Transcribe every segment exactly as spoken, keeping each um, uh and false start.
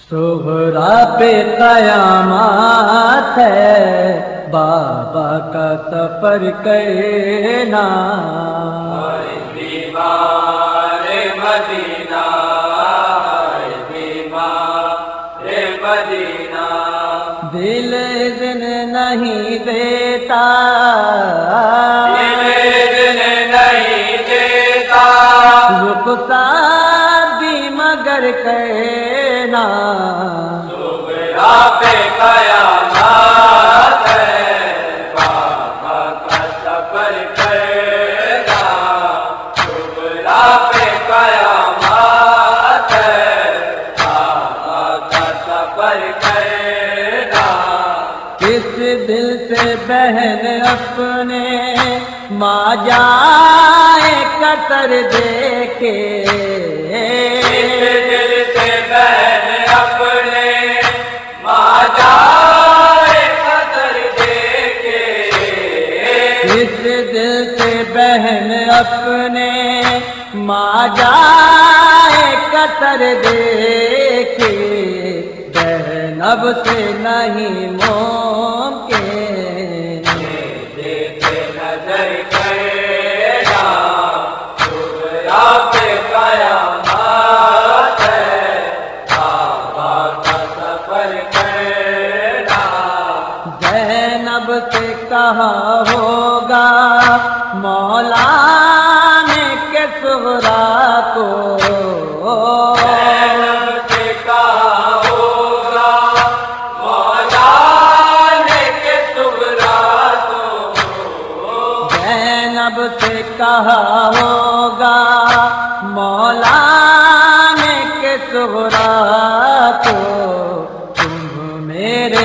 صغرا پہ قیامات ہے، بابا کا سفر کرنا، بیمار مدینہ، بیمار مدینہ، دل اذن نہیں دیتا، دل نہیں دیتا، رخسار بھی مگر کہنا، صغرا پہ قیامات ہے، بابا کا سفر کرنا، صغرا پہ قیامات ہے، بابا کا سفر کرنا، کس دل سے بہن اپنے ماں جائے قطر دیکھے، اس دل سے بہن اپنے ماں جائے قدر دیکھے، کس دل سے بہن اپنے ماں جائے قطر دیکھے، زینب سے نہیں ممکن، دیکھے نظر کرنا، صغرا پہ قیامات ہے، بابا کا سفر کرنا، زینب سے کہا ہوگا مولا نے کہ صغرا کو، زینب سے کہا ہوگا مولا نے کہ صغرا کو، زینب سے کہا ہوگا مولا نے کہ صغرا کو، تم میرے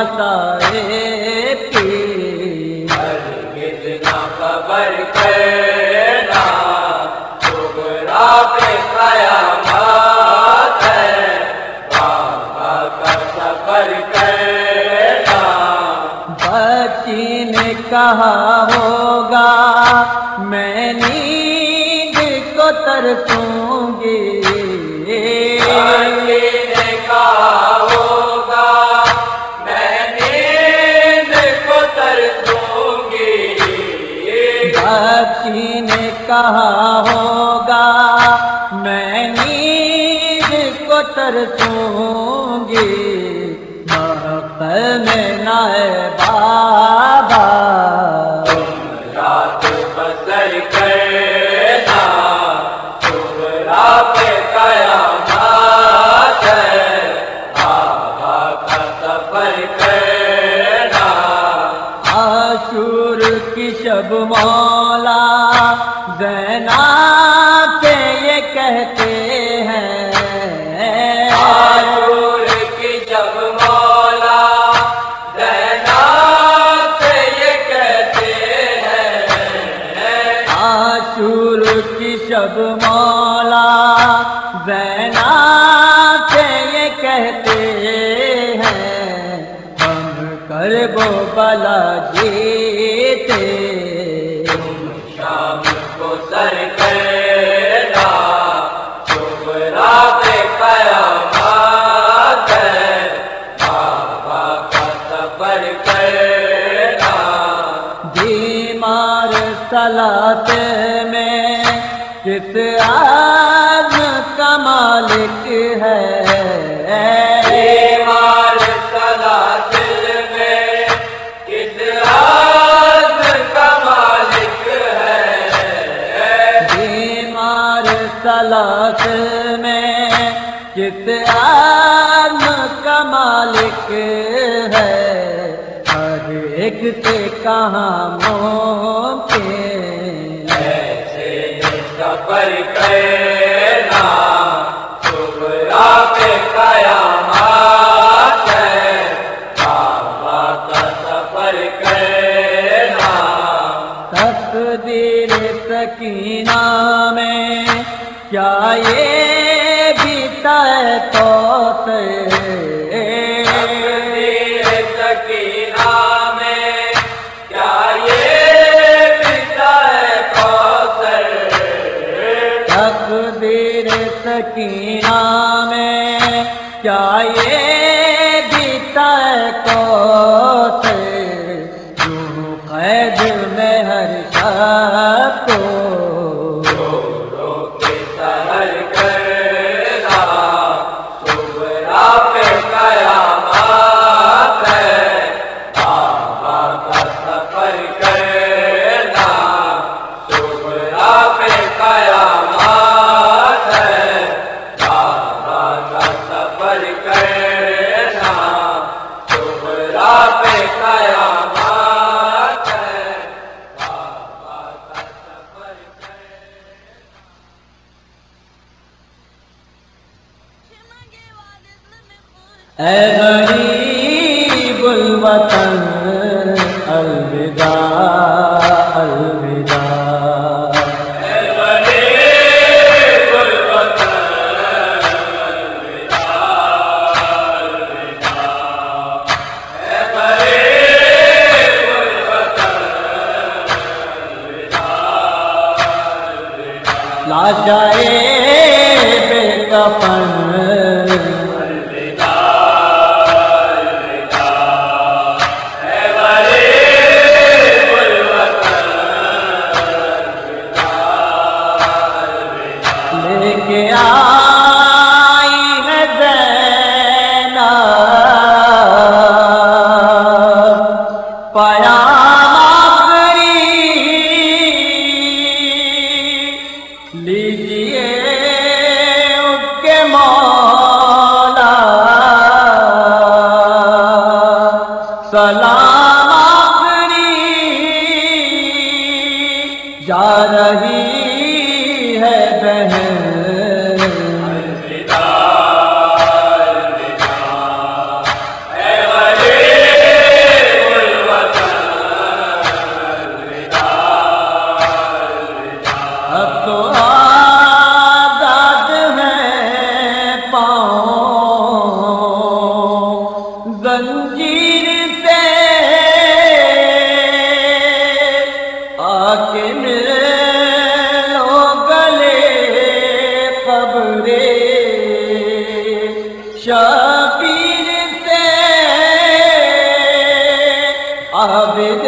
مصائب کی ہرگز نہ خبر کرنا، صغرا پہ قیامات ہے، بابا کا سفر کرنا، بچی نے کہا ہوگا میں نیند کو ترسوں گی، بچی نے کہا ہوگا میں نیند کو ترسوں گی، بچی نے کہا ہوگا میں نیند کو ترسوں گی، محفل میں نہ بابا رات بسر کرنا، صغرا پہ قیامات ہے، بابا کا سفر کرنا، عاشور کی شب مولا زینب سے یہ کہتے ہیں، عاشور کی جب مولا زینب سے یہ کہتے ہیں، عاشور کی شب مولا زینب سے یہ کہتے ہیں، ہم کرب و بلا جیتے، شام کو سر کرنا، صغرا پہ قیامات ہے، بابا کا سفر کرنا، بیمار سلات میں کس عزم کا مالک ہے، بیمار سلاسل میں کس عزم کا مالک ہے، بیمار سلاسل میں کس عزم کا مالک ہے، ہر ایک سے کہاں ممکن، ایسے میں سفر کرنا، صغرا پہ قیامات ہے، بابا کا سفر کرنا، تقدیر سکینہ میں کیا یہ بھی طے تو تقدیر سکینہ میں کیا یہ پتا ہے کوثر، تقدیر سکینہ میں کیا یہ بھی طے کوثر یوں قید میں ہر شب کو رو رو کے سحر کرنا صبح پہ قیامت ہے بابا کا سفر کرنا صبح پہ قیامت ہے بابا کا سفر کرنا صبح پہ قیامت ہے بابا کا سفر اے غریب الوطن الوداع الوداع غریب الوطن الوداع الوداع اے غریب الوطن الوداع الوداع لاشائے بے کفن لے کے آئی ہے زینب پیام آخری لیجیے اس کے مولا سلام آخری جا رہی ہے بہن اب تو آزاد ہے پاؤں زنجیر سے آ کے مل لو گلے خبرے شبیر سے عابد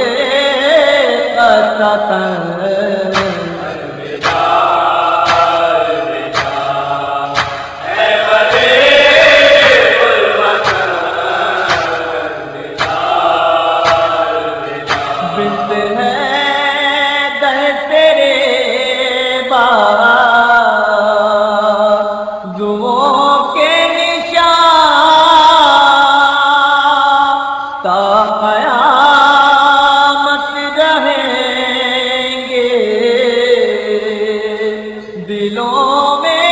قطن بنت ہے در تیرے بازوؤں کے نشان تا قیامت رہیں گے دلوں میں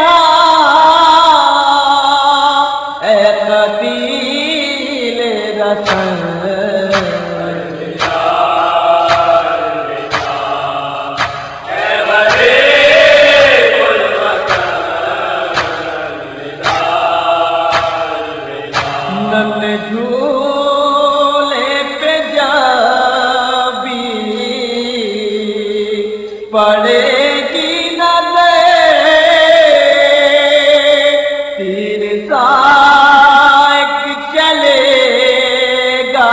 نہاد اے قتیل رسن نن جھولے پہ جبی پڑے گی نظر تیر سائق چلے گا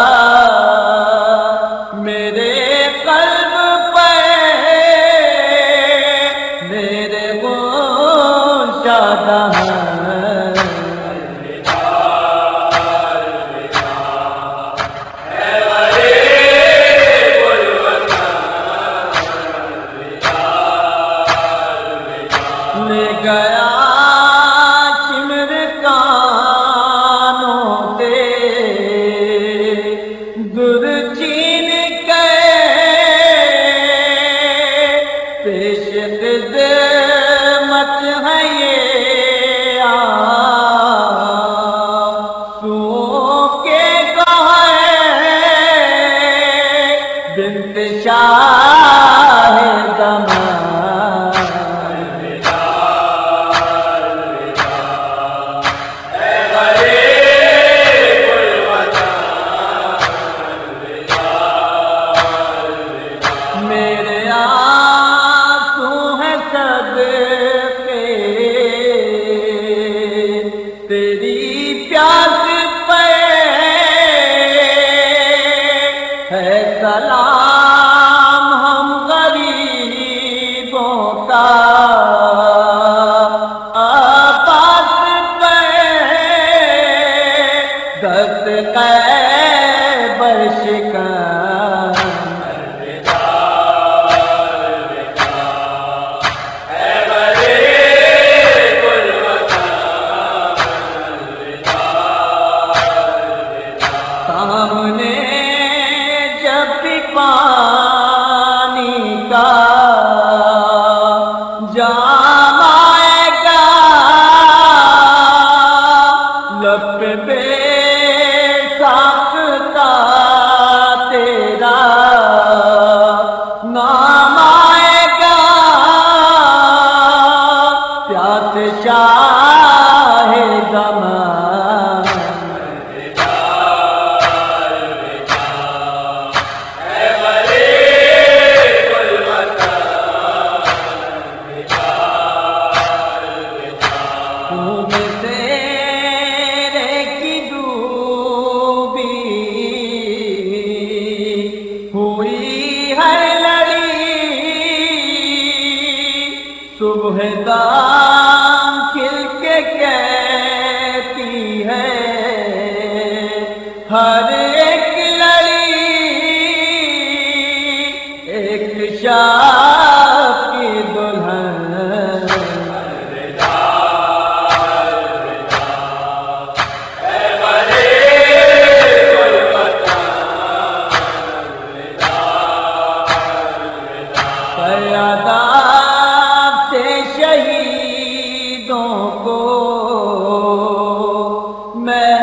میرے قلب پر میرے گوشہ دہن لے گیا چمر کانوں سے در چین کے پیش خدمت ہے یہ آنسوؤں کے گوہر بنت شاہ زمان میرے آنسو ہیں صدقے تیری پیاس پہ ہے سلام ہم غریبوں کا، آپاس پہ دست قیبر شکن، سامنے جب بھی پانی کا جام آئے گا، لب پہ بے ساختہ تیرا نام آئے گا، پیاس شاہ زمان، صبح دام کھل کے کہتی ہے ہر ایک لڑی، ایک شاہ کی دلہن، سیادات سے شہیدوں کو میں